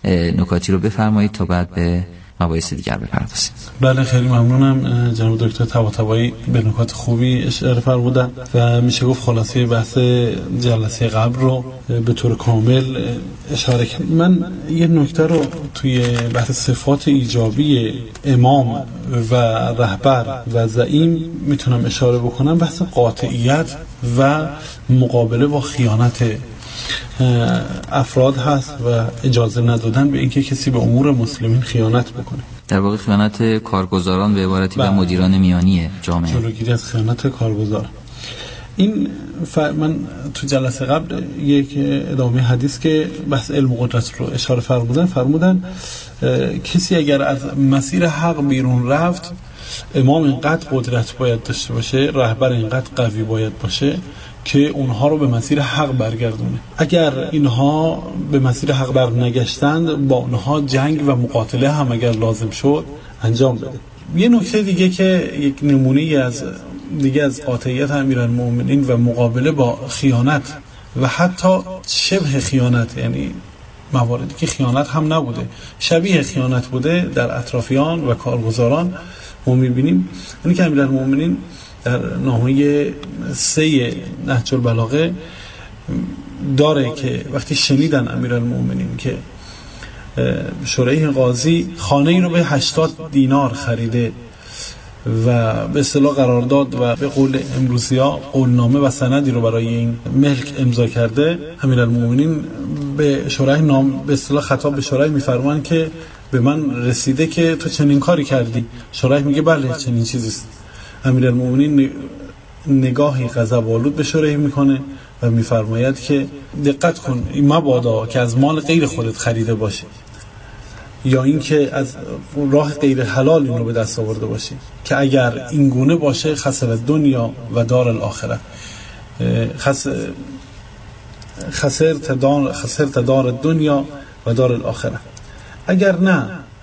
نکاتی رو بفرمایید تا بعد به مباحث دیگر بپردازیم. بله خیلی ممنونم جناب دکتر طباطبایی، به نکات خوبی اشاره فرمودن و میشه گفت خلاصه بحث جلسه قبل رو به طور کامل اشاره کرد. من یه نکته رو توی بحث صفات ایجابی امام و رهبر و زعیم میتونم اشاره بکنم، بحث قاطعیت و مقابله با خیانت افراد هست و اجازه ندادن به اینکه کسی به امور مسلمین خیانت بکنه. در واقع خیانت کارگزاران به عبارتی و مدیران میانی جامعه، جلوگیری از خیانت کارگزار. این من تو جلسه قبل یک ادامه حدیث که بحث علم و قدرت رو اشاره فرمودن کسی اگر از مسیر حق بیرون رفت، امام اینقدر قدرت باید داشته باشه، رهبر اینقدر قوی باید باشه که اونها رو به مسیر حق برگردونه. اگر اینها به مسیر حق برنگشتند، با اونها جنگ و مقاتله هم اگر لازم شد انجام بده. یه نکته دیگه که یک نمونه از قاطعیت امیرالمومنین و مقابله با خیانت و حتی شبه خیانت، یعنی مواردی که خیانت هم نبوده، شبیه خیانت بوده در اطرافیان و کارگزاران، ما می‌بینیم یعنی که امیرالمومنین در نامه 3 نهج البلاغه داره که وقتی شنیدن امیرالمومنین که شریح قاضی خانه ای رو به 80 دینار خریده و به اصطلاح قرارداد و به قول امروزی‌ها قولنامه و سندی رو برای این ملک امضا کرده، امیرالمومنین به شریح به اصطلاح خطاب به شریح می‌فرمایند که به من رسیده که تو چنین کاری کردی. شریح میگه بله چنین چیزی است. امیرالمومنین نگاهی غضب‌آلود به شریح میکنه و میفرماید که دقت کن، مبادا که از مال غیر خودت خریده باشی یا این که از راه غیر حلال این رو به دست آورده باشی، که اگر این گونه باشه خسر دنیا و دار الاخره، خسرت دار دنیا و دار الاخره. اگر نه